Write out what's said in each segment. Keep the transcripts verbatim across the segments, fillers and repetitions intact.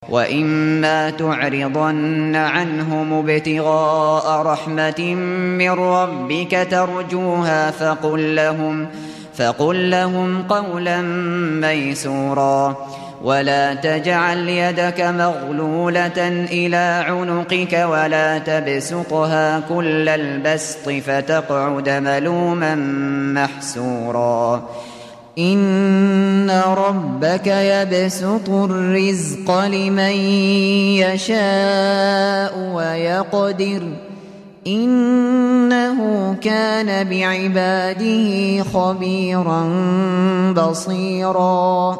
وَإِمَّا تُعْرِضَنَّ عَنْهُمُ ابْتِغَاءَ رَحْمَةٍ مِّن رَّبِّكَ تَرْجُوهَا فَقُل لَّهُمْ فَقُل لَّهُمْ قَوْلًا مَّيْسُورًا وَلَا تَجْعَلْ يَدَكَ مَغْلُولَةً إِلَىٰ عُنُقِكَ وَلَا تَبْسُطْهَا كُلَّ الْبَسْطِ فَتَقْعُدَ مَلُومًا مَّحْسُورًا إِنَّ رَبَّكَ يَبْسُطُ الرِّزْقَ لِمَن يَشَاءُ وَيَقْدِرُ إِنَّهُ كَانَ بِعِبَادِهِ خَبِيرًا بَصِيرًا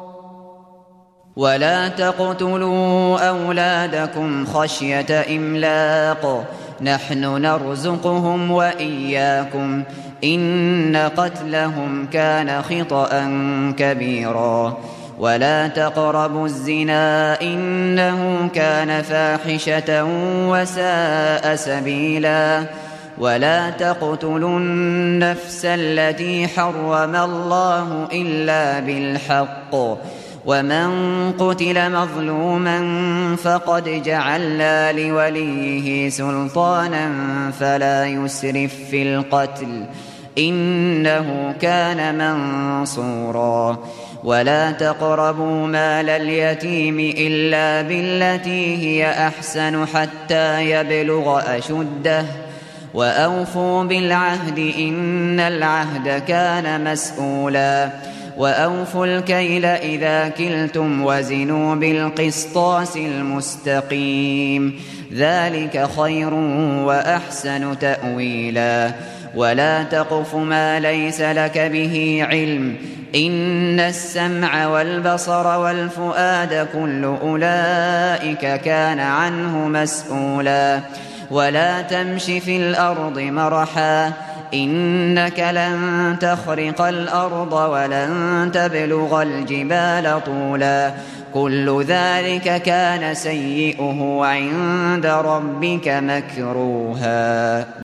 وَلَا تَقْتُلُوا أَوْلَادَكُمْ خَشْيَةَ إِمْلَاقٍ نَّحْنُ نَرْزُقُهُمْ وَإِيَّاكُمْ إِنَّ قَتْلَهُمْ كَانَ خِطْئًا كَبِيرًا وَلَا تَقْرَبُوا الزِّنَا إِنَّهُ كَانَ فَاحِشَةً وَسَاءَ سَبِيلًا وَلَا تَقْتُلُوا النَّفْسَ الَّتِي حَرَّمَ اللَّهُ إِلَّا بِالْحَقِّ وَمَن قُتِلَ مَظْلُومًا فَقَدْ جَعَلْنَا لِوَلِيِّهِ سُلْطَانًا فَلَا يُسْرِف فِّي الْقَتْلِ إِنَّهُ كَانَ مَنصُورًا وَلَا تَقْرَبُوا مَالَ الْيَتِيمِ إِلَّا بِالَّتِي هِيَ أَحْسَنُ حَتَّىٰ يَبْلُغَ أَشُدَّهُ وَأَوْفُوا بِالْعَهْدِ إِنَّ الْعَهْدَ كَانَ مَسْئُولًا وَأَوْفُوا الْكَيْلَ إِذَا كِلْتُمْ وَزِنُوا بِالْقِسْطَاسِ الْمُسْتَقِيمِ ذَلِكَ خَيْرٌ وَأَحْسَنُ تَأْوِيلًا وَلَا تَقْفُ مَا لَيْسَ لَكَ بِهِ عِلْمٌ إِنَّ السَّمْعَ وَالْبَصَرَ وَالْفُؤَادَ كُلُّ أُولَٰئِكَ كَانَ عَنْهُ مَسْئُولًا وَلَا تَمْشِ فِي الْأَرْضِ مَرَحًا إِنَّكَ لَن تَخْرِقَ الْأَرْضَ وَلَن تَبْلُغَ الْجِبَالَ طُولًا كُلُّ ذَٰلِكَ كَانَ سَيِّئُهُ عِندَ رَبِّكَ مَكْرُوهًا